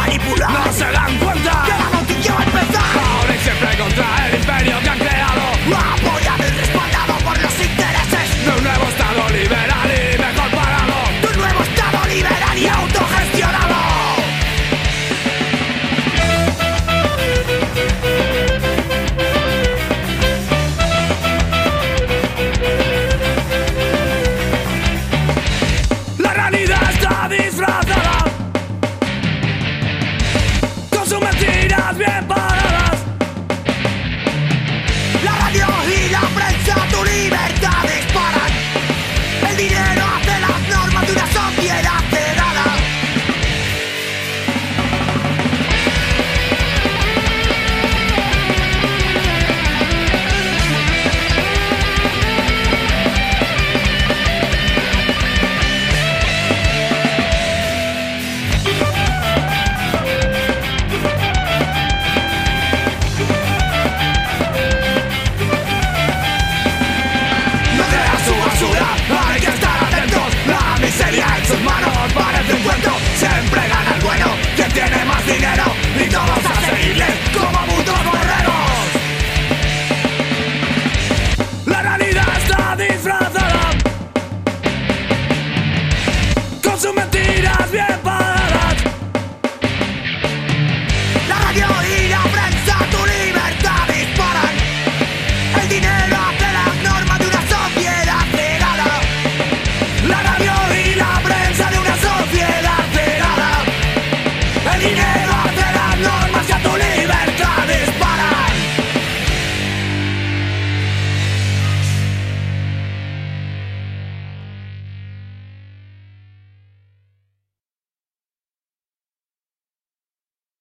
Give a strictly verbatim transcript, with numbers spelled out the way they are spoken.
manipular. No se dan cuenta que la noticia va a empezar. Ahora y siempre contra el imperio que han creado, apoyado y respaldado por los intereses de un nuevo estado liberal y mejor parado, de un nuevo estado liberal y autogestionado. La realidad está disfrazada con sus mentiras bien paradas. La radio y la prensa tu libertad disparan. El dinero hace las normas de una sociedad cerrada. No creas su basura, hay que estar atentos. La miseria en sus manos parece un cuento. Siempre gana el bueno, quien tiene más dinero, y todos a seguirle como putos morenos.